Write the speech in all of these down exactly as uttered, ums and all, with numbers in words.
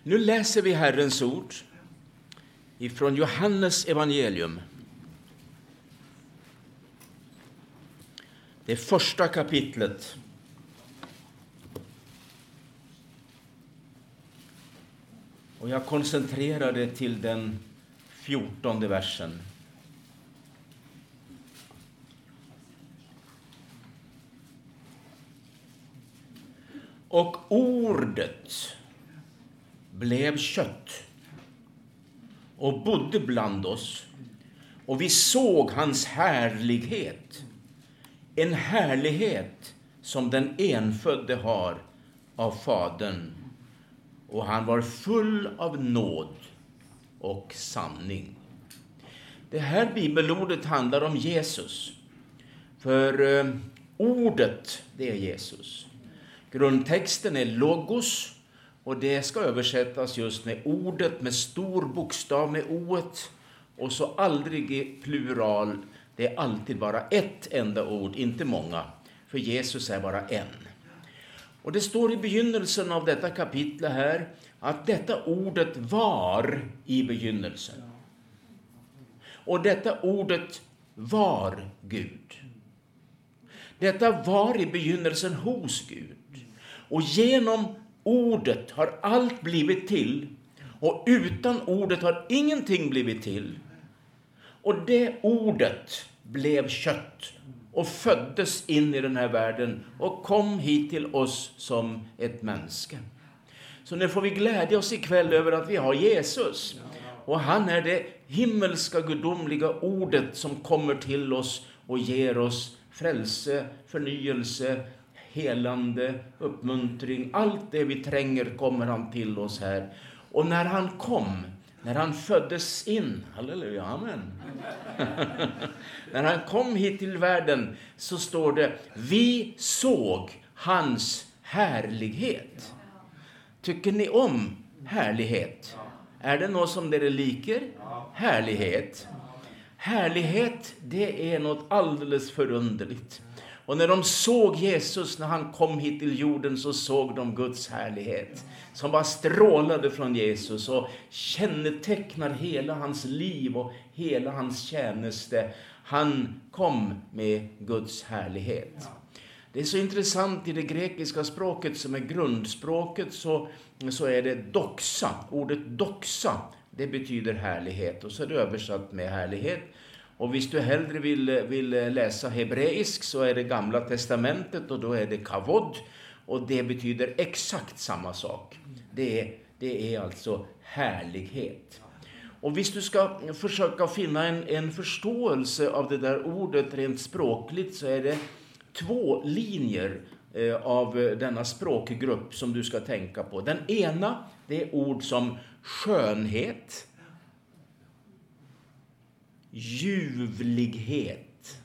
Nu läser vi Herrens ord ifrån Johannes evangelium. Det första kapitlet. Och jag koncentrerar det till den fjortonde versen. Och ordet blev kött och bodde bland oss, och vi såg hans härlighet, en härlighet som den enfödde har av Fadern, och han var full av nåd och sanning. Det här bibelordet handlar om Jesus, för eh, ordet, det är Jesus. Grundtexten är logos, och det ska översättas just med ordet, med stor bokstav, med oet, och så aldrig i plural. Det är alltid bara ett enda ord, inte många, för Jesus är bara en. Och det står i begynnelsen av detta kapitel här att detta ordet var i begynnelsen. Och detta ordet var Gud. Detta var i begynnelsen hos Gud. Och genom ordet har allt blivit till, och utan ordet har ingenting blivit till. Och det ordet blev kött och föddes in i den här världen och kom hit till oss som ett människa. Så nu får vi glädja oss ikväll över att vi har Jesus. Och han är det himmelska gudomliga ordet som kommer till oss och ger oss frälse, förnyelse, helande, uppmuntring. Allt det vi tränger kommer han till oss här. Och när han kom, när han föddes in, halleluja, amen. När han kom hit till världen så står det, vi såg hans härlighet. Tycker ni om härlighet? Är det något som det liker? Härlighet. Härlighet, det är något alldeles förunderligt. Och när de såg Jesus, när han kom hit till jorden, så såg de Guds härlighet som bara strålade från Jesus och kännetecknar hela hans liv och hela hans tjänste. Han kom med Guds härlighet. Det är så intressant, i det grekiska språket som är grundspråket så, så är det doxa. Ordet doxa, det betyder härlighet, och så är det översatt med härlighet. Och hvis du hellre vill, vill läsa hebreisk så är det gamla testamentet, och då är det kavod, och det betyder exakt samma sak. Det är, det är alltså härlighet. Och hvis du ska försöka finna en, en förståelse av det där ordet rent språkligt, så är det två linjer eh, av denna språkgrupp som du ska tänka på. Den ena, det är ord som skönhet, ljuvlighet,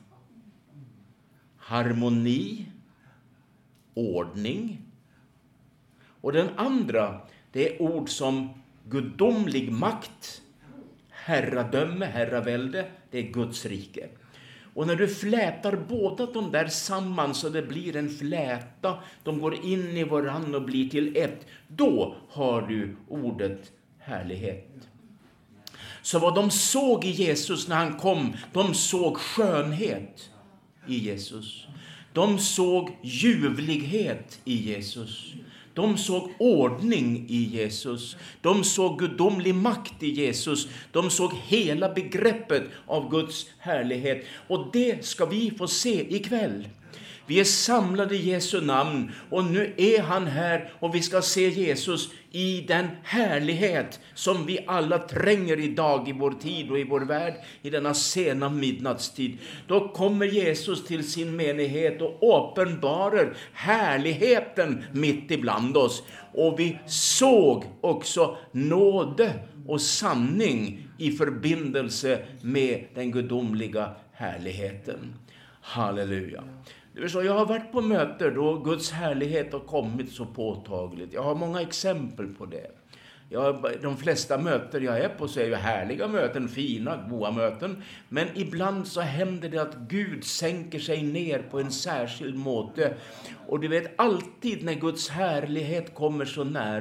harmoni, ordning. Och den andra, det är ord som gudomlig makt, herradöme, herravälde, det är Guds rike. Och när du flätar båda de där samman så det blir en fläta, de går in i varann och blir till ett, då har du ordet härlighet. Så vad de såg i Jesus när han kom, de såg skönhet i Jesus. De såg ljuvlighet i Jesus. De såg ordning i Jesus. De såg gudomlig makt i Jesus. De såg hela begreppet av Guds härlighet. Och det ska vi få se ikväll. Vi är samlade i Jesu namn, och nu är han här, och vi ska se Jesus i den härlighet som vi alla tränger idag i vår tid och i vår värld i denna sena midnattstid. Då kommer Jesus till sin menighet och uppenbarar härligheten mitt ibland oss. Och vi såg också nåde och sanning i förbindelse med den gudomliga härligheten. Halleluja. Jag har varit på möten då Guds härlighet har kommit så påtagligt. Jag har många exempel på det. Jag, de flesta möten jag är på så är ju härliga möten, fina, goda möten. Men ibland så händer det att Gud sänker sig ner på en särskild måte. Och du vet, alltid när Guds härlighet kommer så nära,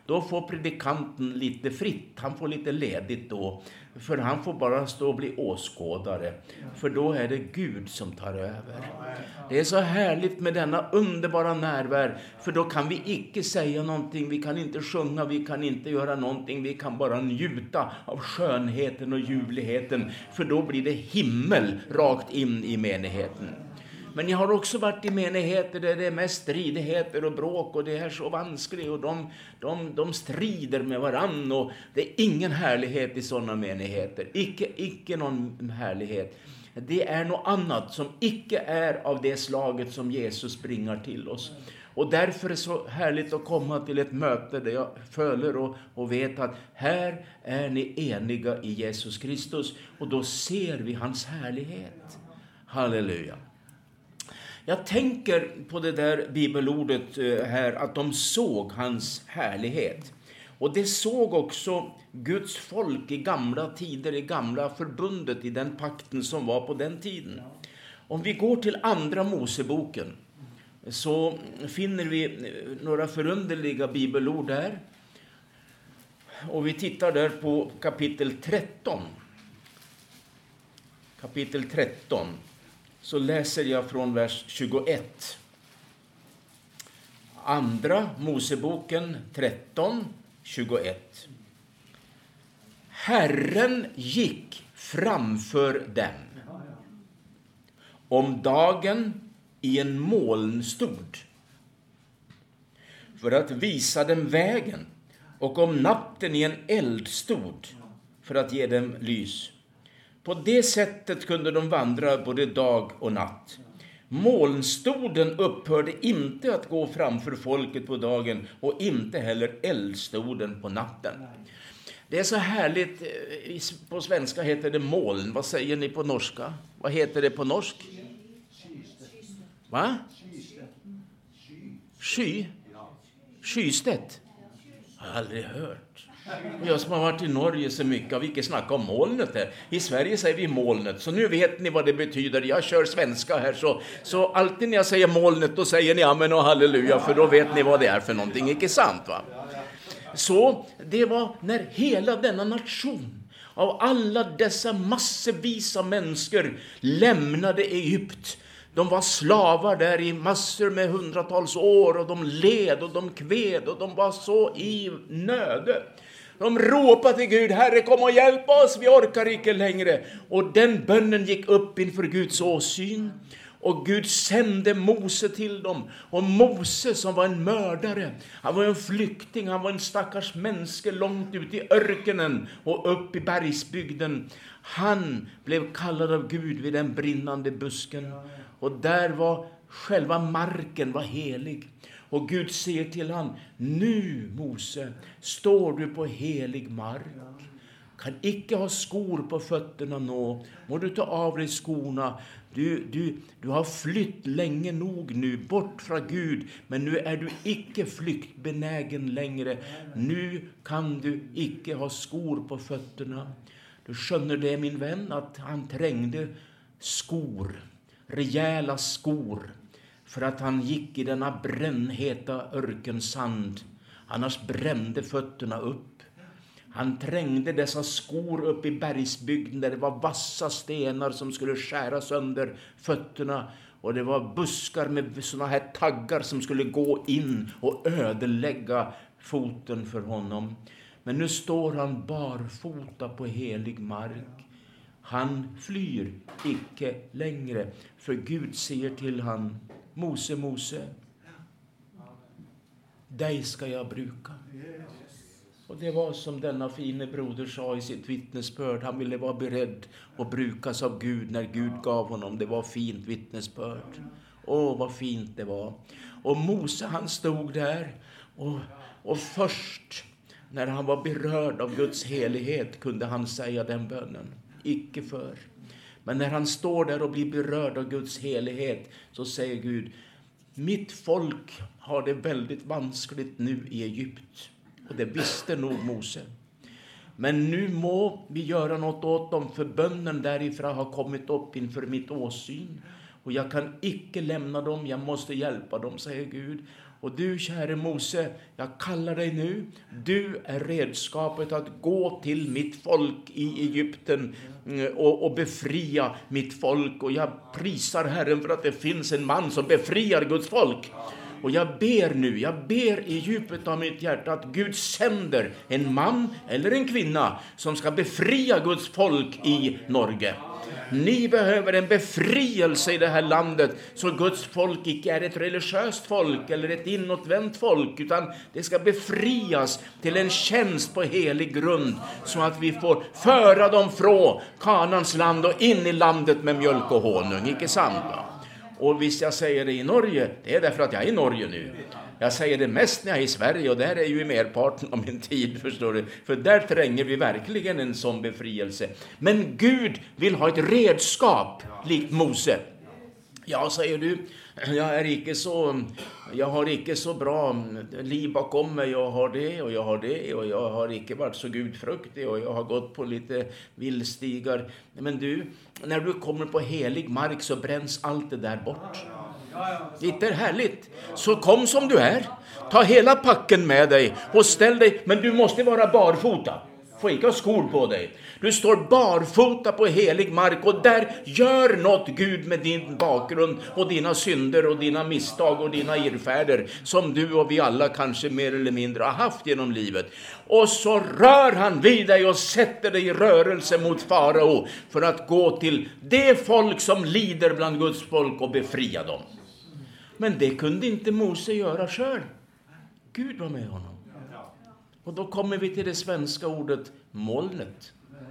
då får predikanten lite fritt. Han får lite ledigt då. För han får bara stå och bli åskådare. För då är det Gud som tar över. Det är så härligt med denna underbara närvaro. För då kan vi icke säga någonting. Vi kan inte sjunga. Vi kan inte göra någonting. Vi kan bara njuta av skönheten och ljuvligheten. För då blir det himmel rakt in i menigheten. Men jag har också varit i menigheter där det är mest stridigheter och bråk. Och det är så vanskligt. Och de, de, de strider med varann. Och det är ingen härlighet i sådana menigheter. Icke, icke någon härlighet. Det är något annat som icke är av det slaget som Jesus bringar till oss. Och därför är det så härligt att komma till ett möte där jag följer och, och vet att här är ni eniga i Jesus Kristus. Och då ser vi hans härlighet. Halleluja. Jag tänker på det där bibelordet här, att de såg hans härlighet. Och det såg också Guds folk i gamla tider, i gamla förbundet, i den pakten som var på den tiden. Om vi går till andra Moseboken så finner vi några förunderliga bibelord där. Och vi tittar där på kapitel tretton. Kapitel tretton. Så läser jag från vers tjugoett. Andra Moseboken tretton, tjugoett. Herren gick framför dem om dagen i en molnstod för att visa dem vägen, och om natten i en eldstod för att ge dem lys. På det sättet kunde de vandra både dag och natt. Molnstoden upphörde inte att gå framför folket på dagen och inte heller eldstoden på natten. Det är så härligt. På svenska heter det moln. Vad säger ni på norska? Vad heter det på norsk? Va? Sky? Skystedt? Jag har aldrig hört. Och jag som har varit i Norge så mycket har vi inte snackat om molnet här. I Sverige säger vi molnet. Så nu vet ni vad det betyder. Jag kör svenska här. Så, så alltid när jag säger molnet då säger ni amen och halleluja. För då vet ni vad det är för någonting. Inte sant va? Så det var när hela denna nation av alla dessa massvis av människor lämnade Egypt. De var slavar där i massor med hundratals år och de led och de kved och de var så i nöde. De ropade till Gud, Herre kom och hjälp oss, vi orkar inte längre. Och den bönnen gick upp inför Guds åsyn. Och Gud sände Mose till dem. Och Mose som var en mördare, han var en flykting, han var en stackars människa långt ut i öknen och upp i bergsbygden. Han blev kallad av Gud vid den brinnande busken. Och där var själva marken var helig. Och Gud säger till han, nu Mose, står du på helig mark. Kan icke ha skor på fötterna nå. Må du ta av dig skorna. Du, du, du har flytt länge nog nu bort från Gud. Men nu är du icke flyktbenägen längre. Nu kan du icke ha skor på fötterna. Du skönner det min vän att han trängde skor. Rejäla skor. För att han gick i denna brännheta örkensand. Annars brände fötterna upp. Han trängde dessa skor upp i bergsbygden där det var vassa stenar som skulle skära sönder fötterna. Och det var buskar med såna här taggar som skulle gå in och ödelägga foten för honom. Men nu står han barfota på helig mark. Han flyr icke längre. För Gud säger till han, Mose, Mose, dig ska jag bruka. Och det var som denna fine broder sa i sitt vittnesbörd. Han ville vara beredd att brukas av Gud när Gud gav honom. Det var fint vittnesbörd. Åh, vad fint det var. Och Mose han stod där. Och, och först när han var berörd av Guds helighet kunde han säga den bönen. Icke för. Men när han står där och blir berörd av Guds helighet så säger Gud, mitt folk har det väldigt vanskligt nu i Egypt. Och det visste nog Mose. Men nu må vi göra något åt dem, för bönnen därifrån har kommit upp inför mitt åsyn. Och jag kan icke lämna dem, jag måste hjälpa dem, säger Gud. Och du, käre Mose, jag kallar dig nu. Du är redskapet att gå till mitt folk i Egypten och, och befria mitt folk. Och jag prisar Herren för att det finns en man som befriar Guds folk. Och jag ber nu, jag ber i djupet av mitt hjärta att Gud sänder en man eller en kvinna som ska befria Guds folk i Norge. Ni behöver en befrielse i det här landet, så Guds folk inte är ett religiöst folk eller ett inåtvänt folk, utan det ska befrias till en tjänst på helig grund, så att vi får föra dem från Kanans land och in i landet med mjölk och honung, inte sant va? Och visst jag säger det i Norge, det är därför att jag är i Norge nu. Jag säger det mest när jag är i Sverige, och där är ju i merparten av min tid, förstår du. För där tränger vi verkligen en sån befrielse. Men Gud vill ha ett redskap likt Mose. Ja, säger du, jag är inte så, jag har inte så bra liv bakom mig. Jag har det och jag har det och jag har inte varit så gudfruktig och jag har gått på lite villstigar. Men du, när du kommer på helig mark så bränns allt det där bort. Det är härligt. Så kom som du är. Ta hela packen med dig och ställ dig. Men du måste vara barfota. Får inte ha skor på dig. Du står barfota på helig mark, och där gör något Gud med din bakgrund och dina synder och dina misstag och dina irrfärder som du och vi alla kanske mer eller mindre har haft genom livet. Och så rör han vid dig och sätter dig i rörelse mot farao för att gå till det folk som lider bland Guds folk och befria dem. Men det kunde inte Mose göra själv. Gud var med honom. Och då kommer vi till det svenska ordet molnet.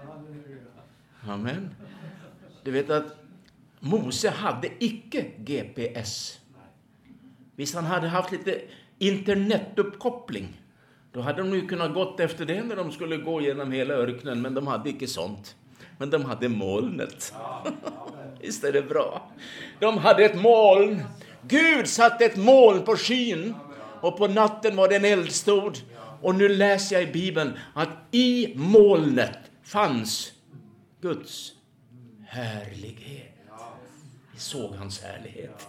Amen. Du vet att Mose hade icke G P S. Visst han hade haft lite internetuppkoppling. Då hade de ju kunnat gått efter det när de skulle gå genom hela örknen. Men de hade icke sånt. Men de hade molnet. Visst är det bra. De hade ett moln. Gud satte ett moln på skyn. Och på natten var det en eldstod. Och nu läser jag i Bibeln att i molnet fanns Guds härlighet. Vi såg hans härlighet.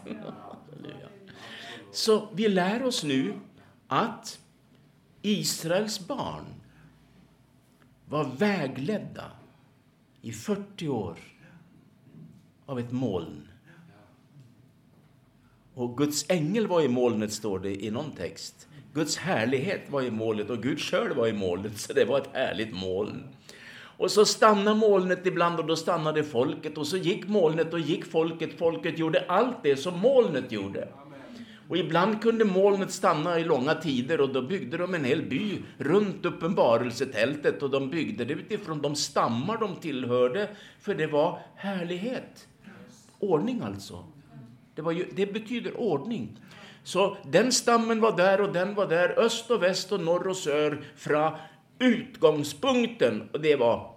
Så vi lär oss nu att Israels barn var vägledda i fyrtio år av ett moln. Och Guds ängel var i molnet, står det i någon text. Guds härlighet var i molnet och Gud själv var i molnet, så det var ett härligt moln. Och så stannade molnet ibland och då stannade folket, och så gick molnet och gick folket. Folket gjorde allt det som molnet gjorde. Och ibland kunde molnet stanna i långa tider, och då byggde de en hel by runt uppenbarelsetältet, och de byggde det utifrån de stammar de tillhörde, för det var härlighet. Ordning alltså. Det, var ju, det betyder ordning. Så den stammen var där och den var där, öst och väst och norr och söder, från utgångspunkten, och det var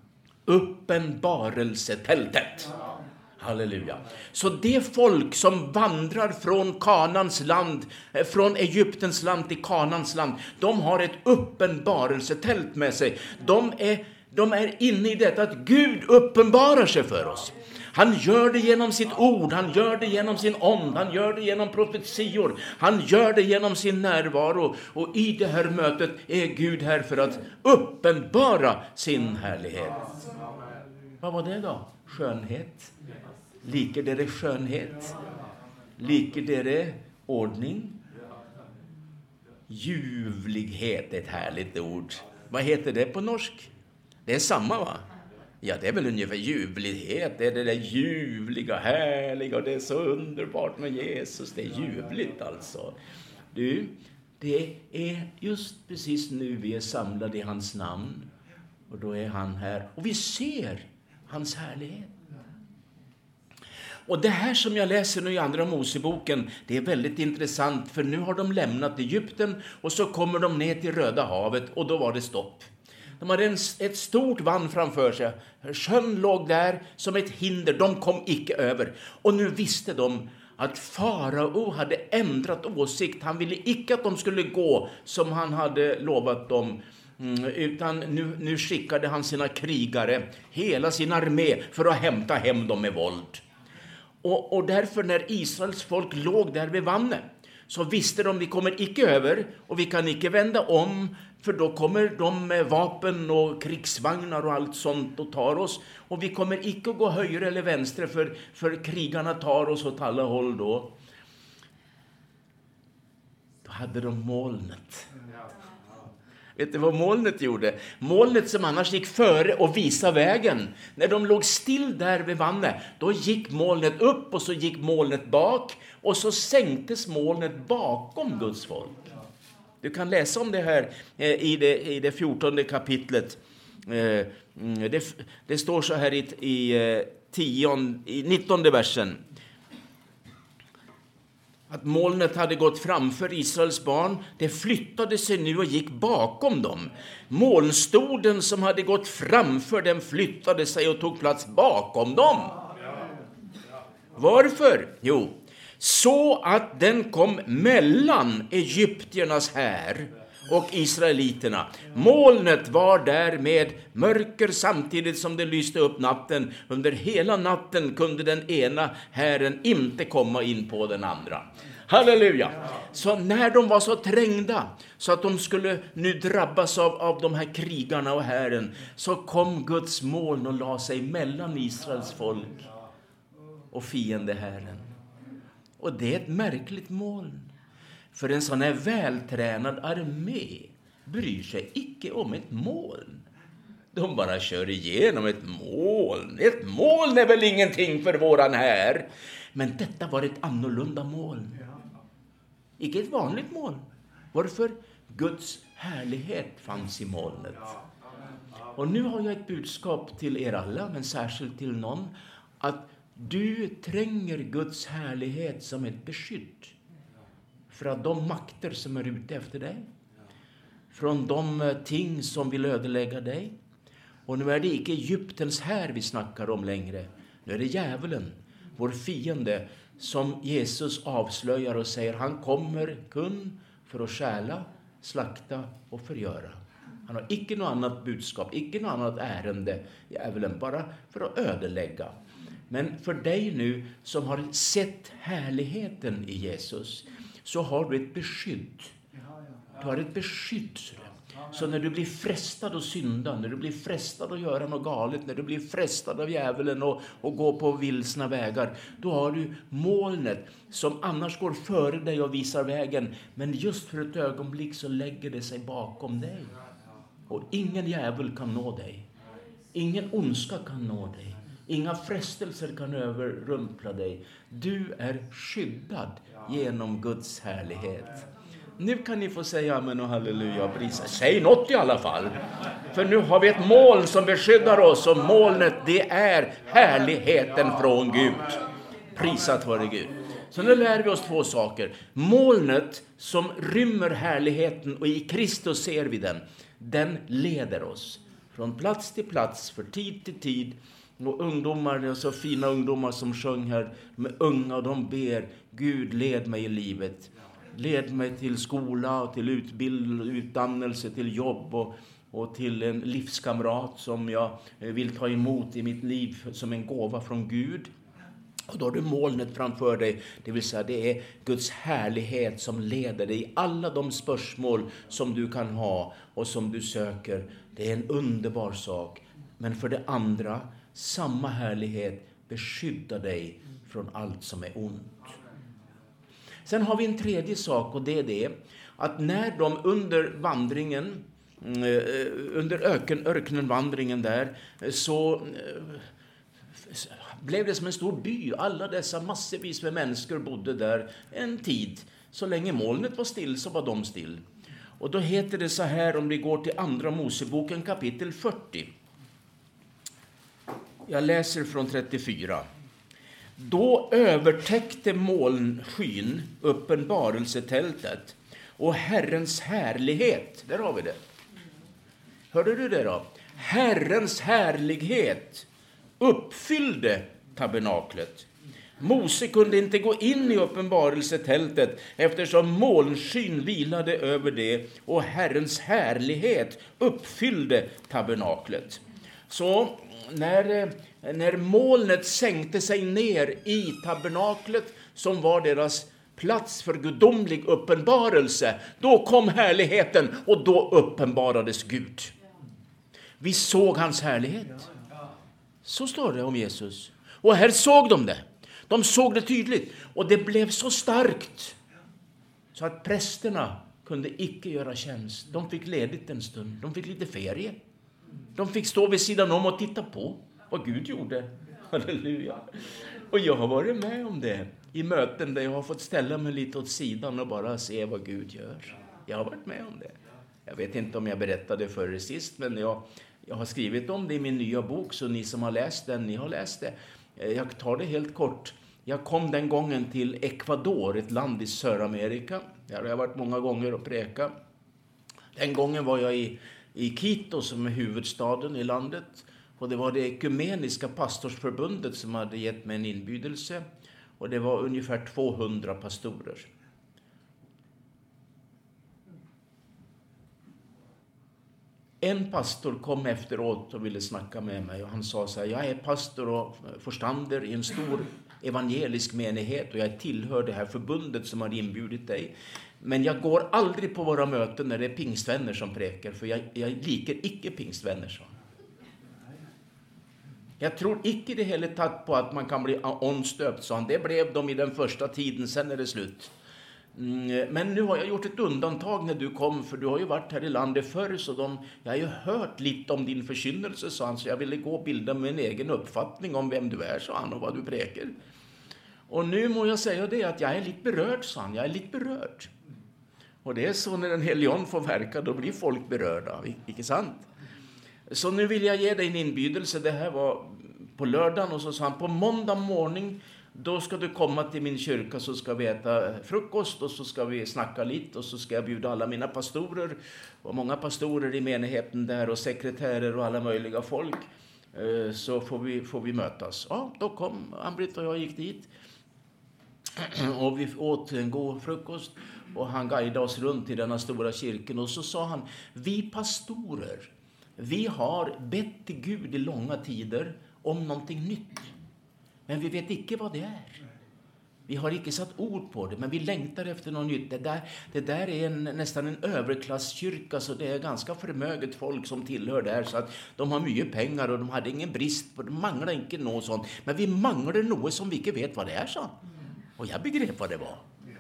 uppenbarelsetältet. Halleluja. Så det folk som vandrar från Kanans land, från Egyptens land till Kanans land, de har ett uppenbarelsetält med sig. De är, de är inne i detta att Gud uppenbarar sig för oss. Han gör det genom sitt ord, han gör det genom sin ond, han gör det genom profetior, han gör det genom sin närvaro. Och i det här mötet är Gud här för att uppenbara sin härlighet. Vad var det då? Skönhet. Liker det skönhet? Liker det ordning? Ljuvlighet är ett härligt ord. Vad heter det på norsk? Det är samma, va? Ja, det är väl ungefär ljuvlighet. Det är det där ljuvliga, härliga, och det är så underbart med Jesus. Det är ljuvligt alltså. Du, det är just precis nu vi är samlade i hans namn. Och då är han här. Och vi ser hans härlighet. Och det här som jag läser nu i andra Moseboken, det är väldigt intressant. För nu har de lämnat Egypten och så kommer de ner till Röda havet, och då var det stopp. De hade en, ett stort vann framför sig. Sjön låg där som ett hinder. De kom icke över. Och nu visste de att farao hade ändrat åsikt. Han ville icke att de skulle gå som han hade lovat dem. Mm, utan nu, nu skickade han sina krigare, hela sin armé, för att hämta hem dem med våld. Och, och därför när Israels folk låg där vid vannet, så visste de vi kommer icke över och vi kan icke vända om, för då kommer de med vapen och krigsvagnar och allt sånt och tar oss. Och vi kommer icke att gå höger eller vänster, för, för krigarna tar oss åt alla håll då. Då hade de molnet. Vet du vad molnet gjorde? Molnet som annars gick före och visade vägen. När de låg still där vid vattnet, då gick molnet upp och så gick molnet bak. Och så sänktes molnet bakom Guds folk. Du kan läsa om det här eh, i, det, i det fjortonde kapitlet. Eh, det, det står så här i, i, eh, tionde, i nittonde versen. Att molnet hade gått framför Israels barn, det flyttade sig nu och gick bakom dem. Molnstoden som hade gått framför dem flyttade sig och tog plats bakom dem. Varför? Jo, så att den kom mellan egyptiernas här och israeliterna. Molnet var där med mörker samtidigt som det lyste upp natten. Under hela natten kunde den ena hären inte komma in på den andra. Halleluja! Så när de var så trängda så att de skulle nu drabbas av, av de här krigarna och hären, så kom Guds moln och la sig mellan Israels folk och fiendehären. Och det är ett märkligt moln. För en sån här vältränad armé bryr sig icke om ett moln. De bara kör igenom ett moln. Ett moln är väl ingenting för våran här. Men detta var ett annorlunda moln. Icke ett vanligt moln. Varför? Guds härlighet fanns i molnet. Och nu har jag ett budskap till er alla, men särskilt till någon, att du tränger Guds härlighet som ett beskydd för att de makter som är ute efter dig, från de ting som vill ödelägga dig. Och nu är det inte Egyptens här vi snackar om längre. Nu är det djävulen, vår fiende, som Jesus avslöjar och säger han kommer kun för att stjäla, slakta och förgöra. Han har icke något annat budskap, icke något annat ärende, djävulen, bara för att ödelägga. Men för dig nu som har sett härligheten i Jesus, så har du ett beskydd. Du har ett beskydd. Så när du blir frestad att synda, när du blir frestad att göra något galet, när du blir frestad av djävulen och, och gå på vilsna vägar, då har du molnet som annars går före dig och visar vägen. Men just för ett ögonblick så lägger det sig bakom dig. Och ingen djävul kan nå dig. Ingen ondska kan nå dig. Inga frestelser kan överrumpla dig. Du är skyddad genom Guds härlighet. Nu kan ni få säga amen och halleluja och prisa. Säg något i alla fall. För nu har vi ett moln som beskyddar oss. Och molnet, det är härligheten från Gud. Prisat vare Gud. Så nu lär vi oss två saker. Molnet som rymmer härligheten, och i Kristus ser vi den. Den leder oss från plats till plats, för tid till tid. Och ungdomar, det är så fina ungdomar som sjöng här med unga, och de ber Gud led mig i livet. Led mig till skola och till utbildning, utdannelse, till jobb och, och till en livskamrat som jag vill ta emot i mitt liv som en gåva från Gud. Och då har du molnet framför dig, det vill säga det är Guds härlighet som leder dig i alla de spörsmål som du kan ha och som du söker. Det är en underbar sak. Men för det andra, samma härlighet beskyddar dig från allt som är ont. Sen har vi en tredje sak, och det är det att när de under vandringen, under öken, ökenvandringen där, så blev det som en stor by. Alla dessa massvis med människor bodde där en tid. Så länge molnet var still så var de still. Och då heter det så här, om vi går till andra Moseboken kapitel fyrtio. Jag läser från trettiofyra. Då övertäckte molnskyn uppenbarelsetältet, och Herrens härlighet, där har vi det. Hörde du det då? Herrens härlighet uppfyllde tabernaklet. Mose kunde inte gå in i uppenbarelsetältet eftersom molnskyn vilade över det, och Herrens härlighet uppfyllde tabernaklet. Så när, när molnet sänkte sig ner i tabernaklet, som var deras plats för gudomlig uppenbarelse. Då kom härligheten och då uppenbarades Gud. Vi såg hans härlighet. Så står det om Jesus. Och här såg de det. De såg det tydligt. Och det blev så starkt så att prästerna kunde icke göra tjänst. De fick ledigt en stund. De fick lite ferie. De fick stå vid sidan om och titta på vad Gud gjorde. Halleluja. Och jag har varit med om det i möten där jag har fått ställa mig lite åt sidan och bara se vad Gud gör. Jag har varit med om det. Jag vet inte om jag berättade för er sist, men jag, jag har skrivit om det i min nya bok, så ni som har läst den, ni har läst det. Jag tar det helt kort. Jag kom den gången till Ecuador, ett land i Sydamerika. Där har jag varit många gånger och preka. Den gången var jag i, i Quito, som är huvudstaden i landet. Och det var det ekumeniska pastorsförbundet som hade gett mig en inbjudelse. Och det var ungefär tvåhundra pastorer. En pastor kom efteråt och ville snacka med mig. Och han sa så här: jag är pastor och förstander i en stor evangelisk menighet. Och jag tillhör det här förbundet som har inbjudit dig. Men jag går aldrig på våra möten när det är pingstvänner som präker. För jag, jag liker icke pingstvänner, så. Jag tror icke det hela tatt på att man kan bli omstöpt, så han. Det blev de i den första tiden, sen är det slut. Mm, men nu har jag gjort ett undantag när du kom, för du har ju varit här i landet förr, så de, jag har ju hört lite om din förkynnelse, sa han, så jag ville gå och bilda mig en egen uppfattning om vem du är, sa han, och vad du präker. Och nu må jag säga det att jag är lite berörd, sa han, jag är lite berörd. Och det är så när den helion får verka, då blir folk berörda, icke sant? Så nu vill jag ge dig en inbjudelse. Det här var på lördagen, och så sa han: på måndag morgon då ska du komma till min kyrka, så ska vi äta frukost och så ska vi snacka lite, och så ska jag bjuda alla mina pastorer och många pastorer i menigheten där och sekretärer och alla möjliga folk, så får vi, får vi mötas. Ja, då kom Ann-Britt och jag gick dit och vi åt en god frukost och han guidade oss runt i denna stora kyrkan, och så sa han: vi pastorer, vi har bett till Gud i långa tider om någonting nytt. Men vi vet inte vad det är. Vi har inte satt ord på det, men vi längtar efter något nytt. Det där, det där är en, nästan en överklasskyrka, så det är ganska förmöget folk som tillhör där. Så att de har mycket pengar och de hade ingen brist på, de manglar inte något sånt. Men vi manglar något som vi inte vet vad det är, så. Och jag begrep vad det var.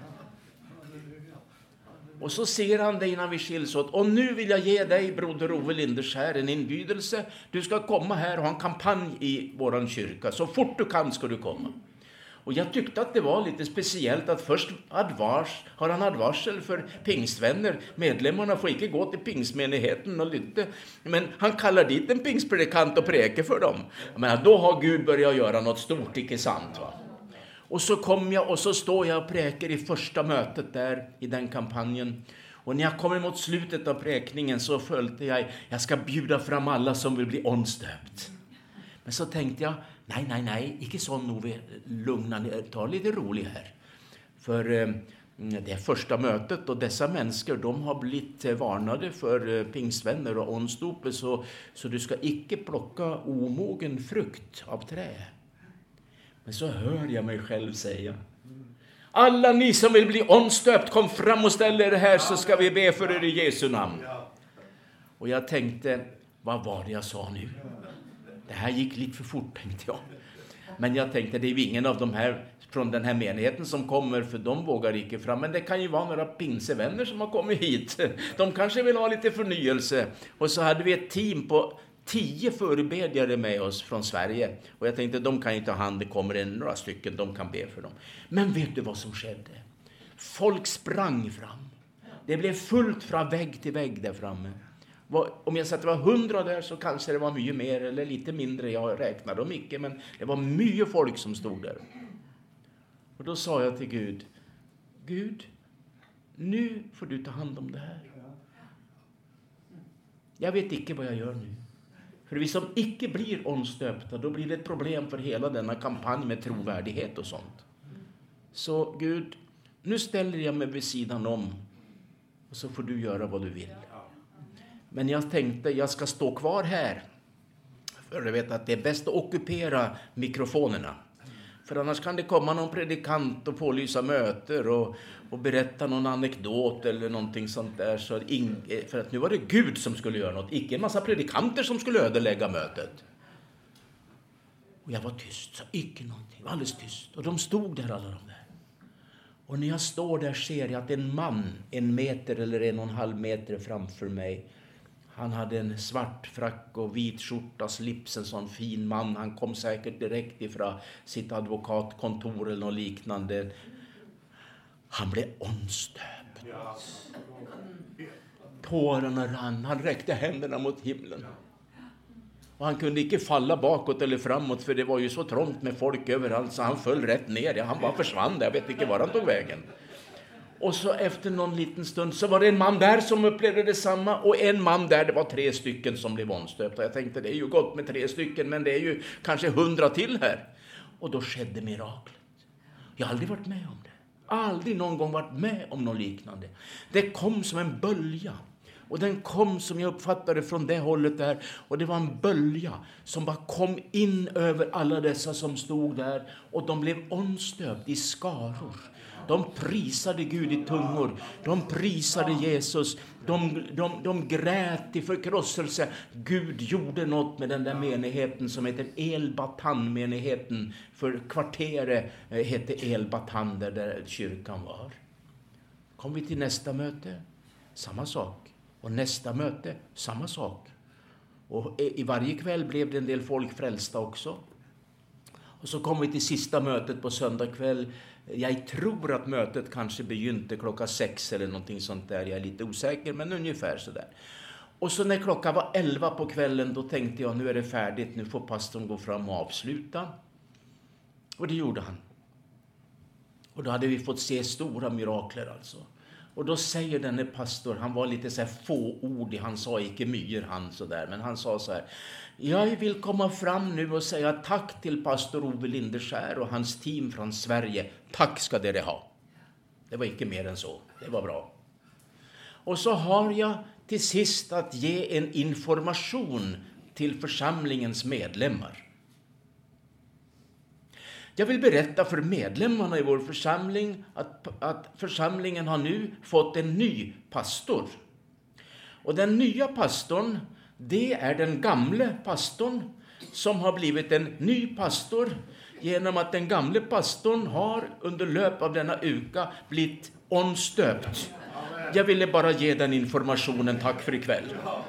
Och så ser han det innan vi skiljs åt. Och nu vill jag ge dig, broder Ove Linderskär, en inbjudelse. Du ska komma här och ha en kampanj i våran kyrka. Så fort du kan ska du komma. Och jag tyckte att det var lite speciellt att först advars, har han advarsel för pingstvänner. Medlemmarna får inte gå till pingstmenigheten och lytte. Men han kallar dit en pingstpredikant och präker för dem. Men då har Gud börjat göra något stort, icke sant, va? Och så kom jag och så står jag och präker i första mötet där i den kampanjen. Och när jag kommer mot slutet av präkningen så följde jag, jag ska bjuda fram alla som vill bli omstöpt. Men så tänkte jag, nej, nej, nej, inte så nog, lugna ner, ta lite roligt här. För eh, det är första mötet och dessa människor, de har blivit varnade för eh, pingstvänner och omstopet, så, så du ska icke plocka omogen frukt av trä. Men så hör jag mig själv säga: alla ni som vill bli omstöpt, kom fram och ställ er här, så ska vi be för er i Jesu namn. Och jag tänkte, vad var det jag sa nu? Det här gick lite för fort, tänkte jag. Men jag tänkte, det är ju ingen av de här från den här menigheten som kommer, för de vågar inte fram. Men det kan ju vara några pinsevänner som har kommit hit. De kanske vill ha lite förnyelse. Och så hade vi ett team på tio förebedjare med oss från Sverige. Och jag tänkte, de kan ju ta hand, det kommer en, några stycken, de kan be för dem. Men vet du vad som skedde? Folk sprang fram. Det blev fullt från vägg till vägg där framme. Om jag sa att det var hundra där, så kanske det var mycket mer eller lite mindre. Jag räknade dem inte, men det var mycket folk som stod där. Och då sa jag till Gud: Gud, nu får du ta hand om det här. Jag vet inte vad jag gör nu. För vi som icke blir omstöpta, då blir det ett problem för hela denna kampanj med trovärdighet och sånt. Så Gud, nu ställer jag mig vid sidan om, och så får du göra vad du vill. Men jag tänkte, jag ska stå kvar här. För jag vet att det är bäst att ockupera mikrofonerna. För annars kan det komma någon predikant och pålysa möter och, och berätta någon anekdot eller någonting sånt där. Så in, för att nu var det Gud som skulle göra något, icke en massa predikanter som skulle ödelägga mötet. Och jag var tyst, så icke någonting, var alldeles tyst. Och de stod där, alla de där. Och när jag står där ser jag att en man, en meter eller en och en halv meter framför mig, han hade en svart frack och vit skjorta, slips, en sån fin man. Han kom säkert direkt ifrån sitt advokatkontor eller något liknande. Han blev omstöpt. Tårarna rann, han räckte händerna mot himlen. Och han kunde inte falla bakåt eller framåt, för det var ju så trångt med folk överallt, så han föll rätt ner. Han bara försvann där, jag vet inte var han tog vägen. Och så efter någon liten stund så var det en man där som upplevde detsamma. Och en man där, det var tre stycken som blev omstöpta. Jag tänkte, det är ju gott med tre stycken, men det är ju kanske hundra till här. Och då skedde miraklet. Jag har aldrig varit med om det. Aldrig någon gång varit med om något liknande. Det kom som en bölja. Och den kom som jag uppfattade från det hållet där. Och det var en bölja som bara kom in över alla dessa som stod där. Och de blev omstöpt i skaror. De prisade Gud i tungor. De prisade Jesus. De, de, de grät i förkrosselse. Gud gjorde något med den där menigheten som heter Elbatan-menigheten. För kvarteret hette Elbatan där, där kyrkan var. Kom vi till nästa möte. Samma sak. Och nästa möte. Samma sak. Och i varje kväll blev det en del folk frälsta också. Och så kom vi till sista mötet på söndag kväll. Jag tror att mötet kanske begynte klockan sex eller någonting sånt där. Jag är lite osäker, men ungefär så där. Och så när klockan var elva på kvällen, då tänkte jag, nu är det färdigt. Nu får pastorn gå fram och avsluta. Och det gjorde han. Och då hade vi fått se stora mirakler alltså. Och då säger denne pastor, han var lite så här fåordig, han sa inte mycket han så där, men han sa så här: jag vill komma fram nu och säga tack till pastor Ove Lindeskär och hans team från Sverige. Tack ska det ha. Det var inte mer än så. Det var bra. Och så har jag till sist att ge en information till församlingens medlemmar. Jag vill berätta för medlemmarna i vår församling att, att församlingen har nu fått en ny pastor. Och den nya pastorn, det är den gamle pastorn som har blivit en ny pastor genom att den gamle pastorn har under löp av denna uka blivit omstöpt. Jag ville bara ge den informationen, tack för ikväll.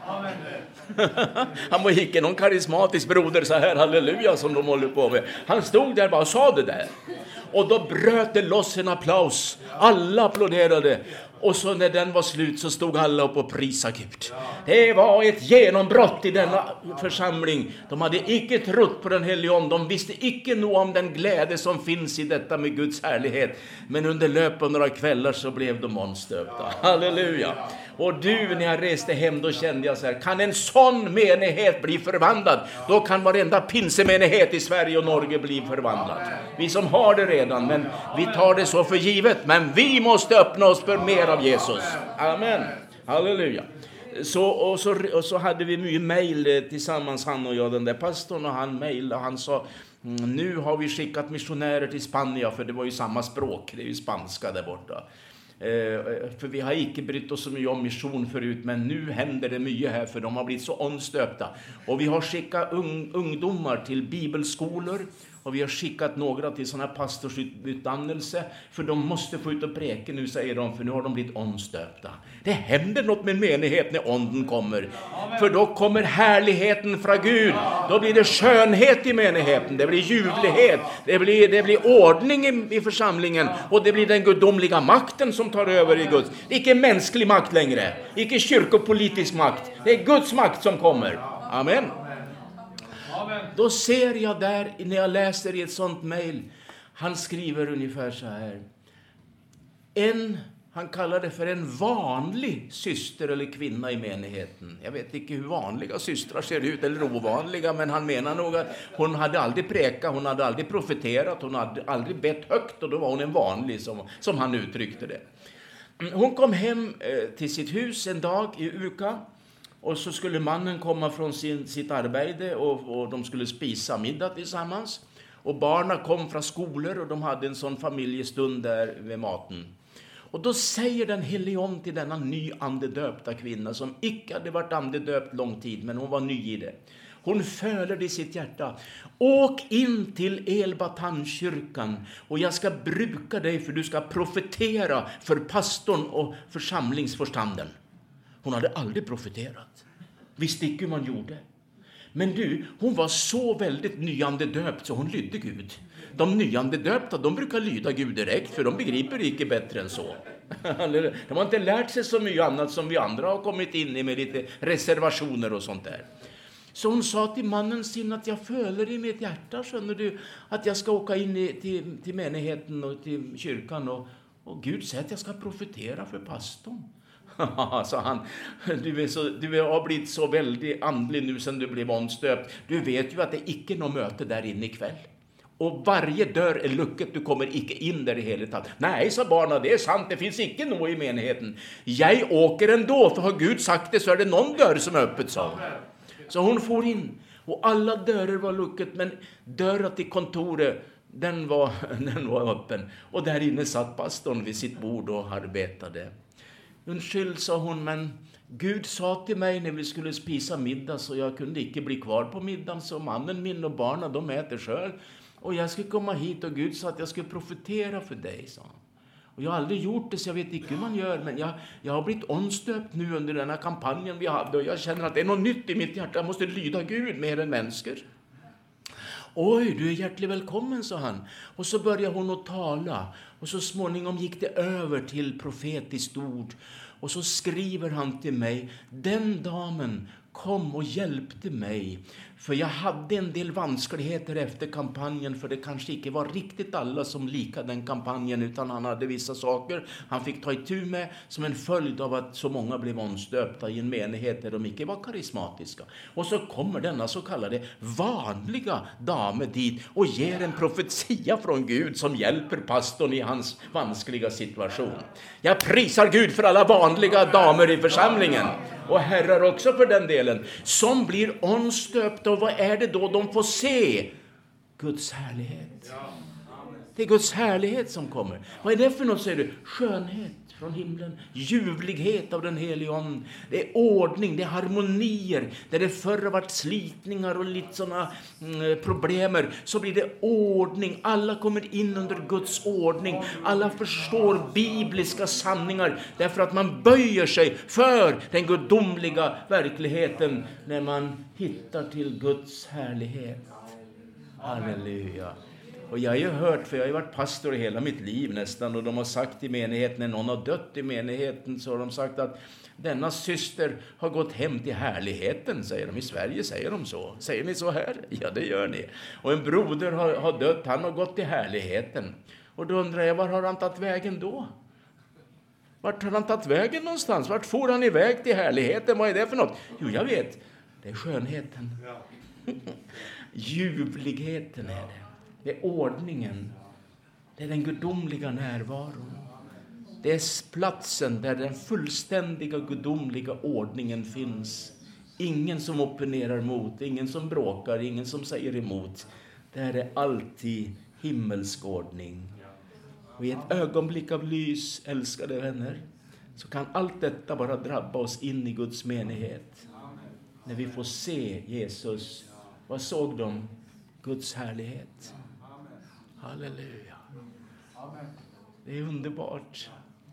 Han var inte någon karismatisk broder så här, halleluja, som de håller på med. Han stod där och bara sa det där. Och då bröt det loss en applaus. Alla applåderade. Och så när den var slut så stod alla upp och prisade Gud. Det var ett genombrott i denna församling. De hade icke trott på den helige ande. De visste icke nog om den glädje som finns i detta med Guds härlighet. Men under löp av några kvällar så blev de omstöpta. Halleluja. Och du, när jag reste hem, då kände jag så här: kan en sån menighet bli förvandlad, då kan varenda pinsemenighet i Sverige och Norge bli förvandlad. Vi som har det redan, men vi tar det så för givet. Men vi måste öppna oss för mer av Jesus. Amen. Halleluja. Så, och, så, och så hade vi mycket mejl tillsammans, han och jag, den där pastorn, och han mejlade, han sa: nu har vi skickat missionärer till Spanien, för det var ju samma språk, det är ju spanska där borta. För vi har inte brytt oss så mycket om mission förut, men nu händer det mycket här, för de har blivit så omstöpta. Och vi har skickat un, ungdomar till bibelskolor, och vi har skickat några till sådana här pastorsutdannelse, för de måste få ut och preka nu, säger de, för nu har de blivit omstöpta. Det händer något med menighet när onden kommer. För då kommer härligheten från Gud. Då blir det skönhet i menigheten. Det blir ljuvlighet. Det blir, det blir ordning i, i församlingen. Och det blir den gudomliga makten som tar över i Guds. Det är inte mänsklig makt längre. Inte kyrkopolitisk makt. Det är Guds makt som kommer. Amen. Då ser jag där, när jag läser i ett sånt mejl, han skriver ungefär så här: en, han kallar det för en vanlig syster eller kvinna i menigheten. Jag vet inte hur vanliga systrar ser ut eller ovanliga, men han menar nog att hon hade aldrig präkat, hon hade aldrig profeterat, hon hade aldrig bett högt, och då var hon en vanlig, som, som han uttryckte det. Hon kom hem eh, till sitt hus en dag i uka. Och så skulle mannen komma från sin, sitt arbete och, och de skulle spisa middag tillsammans. Och barnen kom från skolor och de hade en sån familjestund där vid maten. Och då säger den helige ande till denna ny andedöpta kvinna som icke hade varit andedöpt lång tid, men hon var ny i det. Hon föler det i sitt hjärta. Åk in till Elbatankyrkan och jag ska bruka dig för du ska profetera för pastorn och församlingsförstanden. Hon hade aldrig profeterat. Visste inte hur man gjorde. Men du, hon var så väldigt nyandedöpt så hon lydde Gud. De nyandedöpta, de brukar lyda Gud direkt för de begriper inte bättre än så. De har inte lärt sig så mycket annat som vi andra har kommit in i med lite reservationer och sånt där. Så hon sa till mannen sin att jag följer i mitt hjärta, skönner du, att jag ska åka in i, till, till menigheten och till kyrkan och, och Gud säger att jag ska profetera för pastorn. Sa han, du, är så, du har blivit så väldigt andlig nu sen du blev omstöpt. Du vet ju att det icke är något möte där inne ikväll. Och varje dörr är lucket, du kommer icke in där i hela taget. Nej, sa barnen, det är sant, det finns icke något i menigheten. Jag åker ändå, för har Gud sagt det så är det någon dörr som är öppet, sa hon. Så hon får in, och alla dörrar var lucket, men dörren till kontoret, den var, den var öppen. Och där inne satt pastorn vid sitt bord och arbetade. Undskyld, sa hon, men Gud sa till mig när vi skulle spisa middag så jag kunde inte bli kvar på middagen, så mannen min och barnen, de äter själv. Och jag skulle komma hit och Gud sa att jag skulle profetera för dig, sa han. Och jag har aldrig gjort det så jag vet inte hur man gör, men jag, jag har blivit omstöpt nu under den här kampanjen vi hade och jag känner att det är något nytt i mitt hjärta, jag måste lyda Gud mer än människor. Oj, du är hjärtligt välkommen, sa han. Och så började hon att tala. Och så småningom gick det över till profetiskt ord. Och så skriver han till mig, den damen kom och hjälpte mig. För jag hade en del vanskligheter efter kampanjen, för det kanske inte var riktigt alla som likade den kampanjen, utan han hade vissa saker han fick ta itu med som en följd av att så många blev omstöpta i en menighet där de inte var karismatiska. Och så kommer denna så kallade vanliga dame dit och ger en profetia från Gud som hjälper pastorn i hans vanskliga situation. Jag prisar Gud för alla vanliga damer i församlingen. Och herrar också för den delen. Som blir omstöpta. Och vad är det då de får se? Guds härlighet. Det är Guds härlighet som kommer. Vad är det för något, säger du? Skönhet från himlen. Ljuvlighet av den helige ande. Det är ordning, det är harmonier. Där det förr har varit slitningar och lite sådana mm, problemer. Så blir det ordning. Alla kommer in under Guds ordning. Alla förstår bibliska sanningar. Därför att man böjer sig för den gudomliga verkligheten. När man hittar till Guds härlighet. Halleluja. Och jag har ju hört, för jag har ju varit pastor i hela mitt liv nästan, och de har sagt i menigheten, när någon har dött i menigheten, så har de sagt att denna syster har gått hem till härligheten, säger de. I Sverige säger de så. Säger ni så här? Ja, det gör ni. Och en broder har, har dött, han har gått till härligheten. Och då undrar jag, var har han tagit vägen då? Vart har han tagit vägen någonstans? Vart får han iväg till härligheten? Vad är det för något? Jo, jag vet. Det är skönheten. Ljuvligheten är det. Det är ordningen. Det är den gudomliga närvaron. Det är platsen där den fullständiga gudomliga ordningen finns. Ingen som opponerar mot, ingen som bråkar, ingen som säger emot. Det är alltid himmelsk ordning. Och i ett ögonblick av lys, älskade vänner, så kan allt detta bara drabba oss in i Guds menighet. När vi får se Jesus. Vad såg de? Guds härlighet. Halleluja. Det är underbart.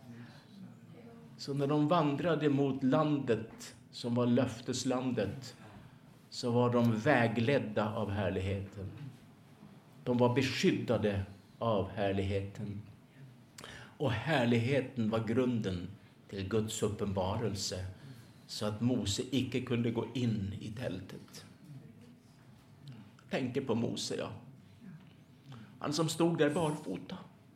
Så när de vandrade mot landet som var löfteslandet, så var de vägledda av härligheten. De var beskyddade av härligheten. Och härligheten var grunden till Guds uppenbarelse, så att Mose icke kunde gå in i tältet. Tänker på Mose, ja. Han som stod där barfota.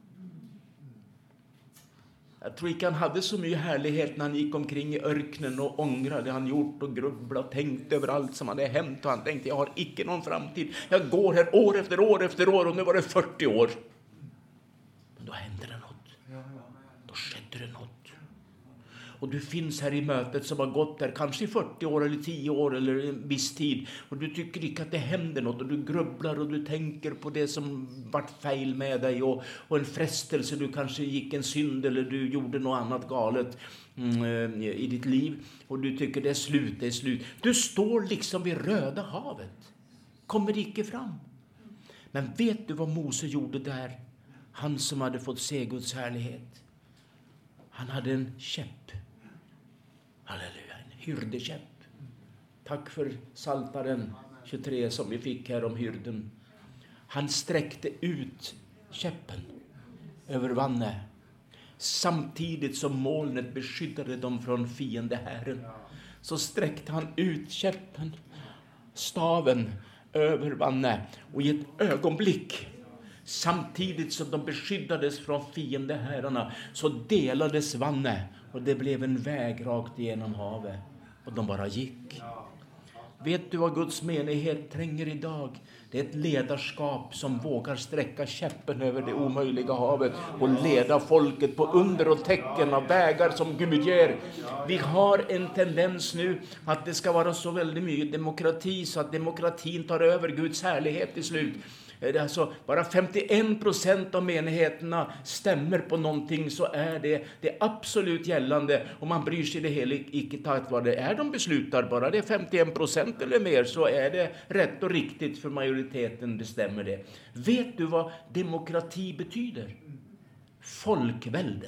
Jag tror inte han hade så mycket härlighet när han gick omkring i örknen och ångrade han gjort och grubblade och tänkte över allt som hade hänt. Och han tänkte, jag har icke någon framtid. Jag går här år efter år efter år och nu var det fyrtio år. Men då hände det något. Då skedde det något. Och du finns här i mötet som har gått där kanske i fyrtio år eller tio år eller en viss tid. Och du tycker inte att det händer något och du grubblar och du tänker på det som varit fel med dig. Och, och en frestelse, du kanske gick en synd eller du gjorde något annat galet mm, i ditt liv. Och du tycker det är slut, det är slut. Du står liksom vid Röda havet. Kommer icke fram. Men vet du vad Mose gjorde där? Han som hade fått se Guds härlighet. Han hade en käpp. Halleluja, en hyrdekäpp. Tack för Psaltaren tjugotre som vi fick här om hyrden. Han sträckte ut käppen över vannet. Samtidigt som molnet beskyddade dem från fiendehären. Så sträckte han ut käppen, staven, över vannet. Och i ett ögonblick, samtidigt som de beskyddades från fiendehärarna, så delades vannet. Och det blev en väg rakt igenom havet. Och de bara gick. Vet du vad Guds menighet tränger idag? Det är ett ledarskap som vågar sträcka käppen över det omöjliga havet och leda folket på under och tecken av vägar som Gud ger. Vi har en tendens nu att det ska vara så väldigt mycket demokrati så att demokratin tar över Guds härlighet till slut. Det är alltså bara femtioen procent av menigheterna stämmer på någonting, så är det det absolut gällande, och man bryr sig det hela icke taget vad det är de beslutar. Bara det är femtioen procent eller mer så är det rätt och riktigt, för majoriteten bestämmer det. Vet du vad demokrati betyder? Folkvälde.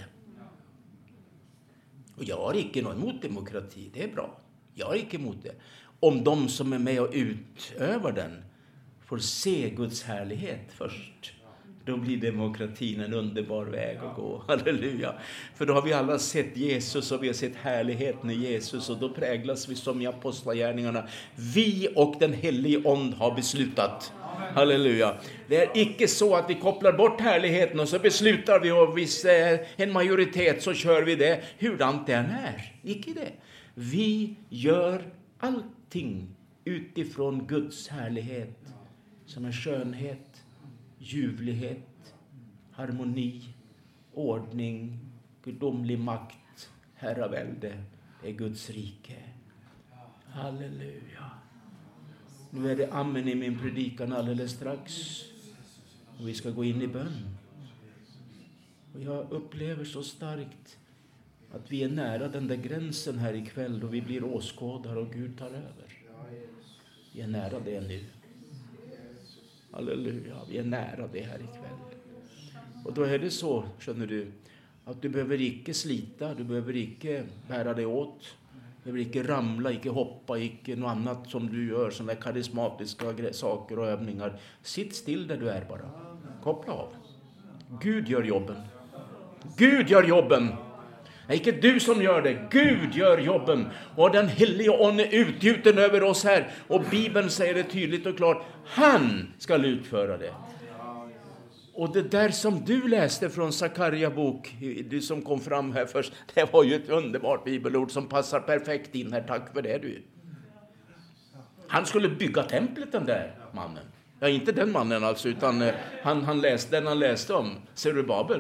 Och jag har icke något emot demokrati, det är bra. Jag har icke emot det. Om de som är med och utövar den får se Guds härlighet först, då blir demokratin en underbar väg att gå. Halleluja. För då har vi alla sett Jesus och vi har sett härligheten i Jesus, och då präglas vi som i apostlagärningarna. Vi och den helige ond har beslutat. Halleluja. Det är icke så att vi kopplar bort härligheten och så beslutar vi, och hvis en majoritet så kör vi det hurdant den är. Icke det. Vi gör allting utifrån Guds härlighet, som är skönhet, ljuvlighet, harmoni, ordning, gudomlig makt, herravälde. Det är Guds rike. Halleluja. Nu är det amen i min predikan alldeles strax. Och vi ska gå in i bön. Och jag upplever så starkt att vi är nära den där gränsen här ikväll då vi blir åskådare och Gud tar över. Vi är nära det nu. Halleluja, vi är nära det här ikväll. Och då är det så, skönner du, att du behöver icke slita, du behöver icke bära dig åt. Du behöver icke ramla, icke hoppa, icke något annat som du gör, sådana där karismatiska saker och övningar. Sitt still där du är bara. Koppla av. Gud gör jobben. Gud gör jobben. Det är icke du som gör det. Gud gör jobben. Och den helige ande är utgjuten över oss här. Och Bibeln säger det tydligt och klart. Han ska utföra det. Och det där som du läste från Sakaria bok, du som kom fram här först, det var ju ett underbart bibelord som passar perfekt in här. Tack för det, du. Han skulle bygga templet, den där mannen. Ja, inte den mannen alltså, utan han, han läste, den han läste om, Zerubabel.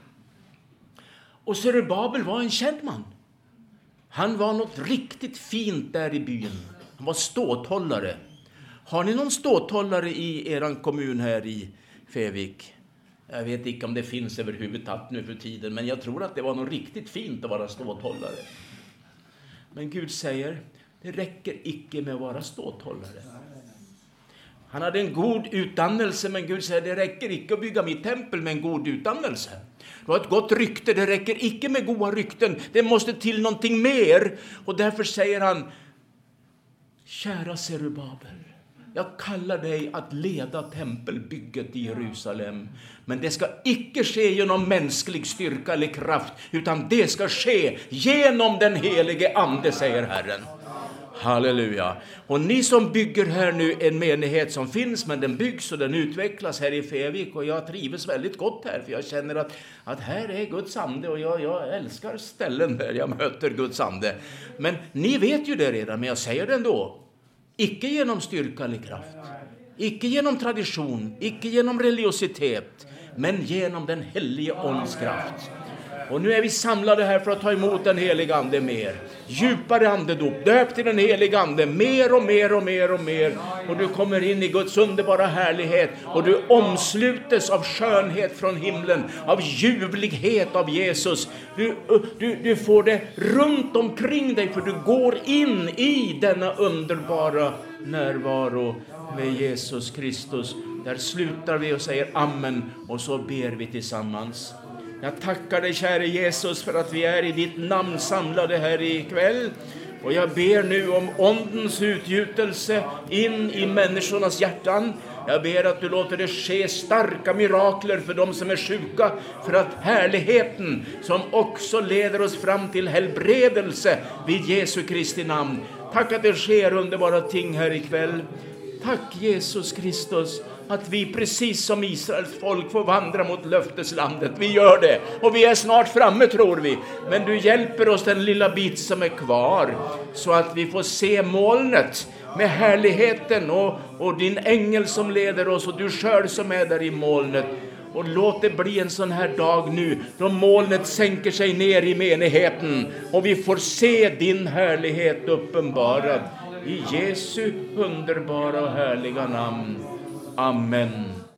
Och Zerubabel var en känd man. Han var något riktigt fint där i byn. Han var ståthållare. Har ni någon ståthållare i eran kommun här i Fevik? Jag vet inte om det finns överhuvudtaget nu för tiden, men jag tror att det var något riktigt fint att vara ståthållare. Men Gud säger, det räcker icke med att vara ståthållare. Han hade en god utdannelse, men Gud säger, det räcker icke att bygga mitt tempel med en god utdannelse. Du har ett gott rykte, det räcker icke med goda rykten. Det måste till någonting mer. Och därför säger han, kära Zerubabel, jag kallar dig att leda tempelbygget i Jerusalem. Men det ska icke ske genom mänsklig styrka eller kraft, utan det ska ske genom den helige ande, säger Herren. Halleluja. Och ni som bygger här nu en menighet som finns, men den byggs och den utvecklas här i Fevik, och jag trivs väldigt gott här, för jag känner att, att här är Guds ande, och jag, jag älskar ställen där jag möter Guds ande. Men ni vet ju det redan, men jag säger det ändå. Icke genom styrka eller kraft. Icke genom tradition. Icke genom religiositet. Men genom den helige ånds kraft. Och nu är vi samlade här för att ta emot den heliga ande mer. Djupare andedop, döp till den heliga ande, mer och mer och mer och mer. Och du kommer in i Guds underbara härlighet. Och du omslutes av skönhet från himlen, av ljuvlighet av Jesus. Du, du, du får det runt omkring dig, för du går in i denna underbara närvaro med Jesus Kristus. Där slutar vi och säger amen, och så ber vi tillsammans. Jag tackar dig, käre Jesus, för att vi är i ditt namn samlade här ikväll. Och jag ber nu om ondens utgjutelse in i människornas hjärtan. Jag ber att du låter det ske starka mirakler för de som är sjuka, för att härligheten som också leder oss fram till helbredelse vid Jesu Kristi namn. Tack att det sker underbara ting här ikväll. Tack Jesus Kristus att vi precis som Israels folk får vandra mot löfteslandet. Vi gör det, och vi är snart framme, tror vi. Men du hjälper oss den lilla bit som är kvar, så att vi får se molnet med härligheten och, och din ängel som leder oss och du själv som är där i molnet. Och låt det bli en sån här dag nu då molnet sänker sig ner i menigheten och vi får se din härlighet uppenbarad. I Jesu underbara och härliga namn. Amen.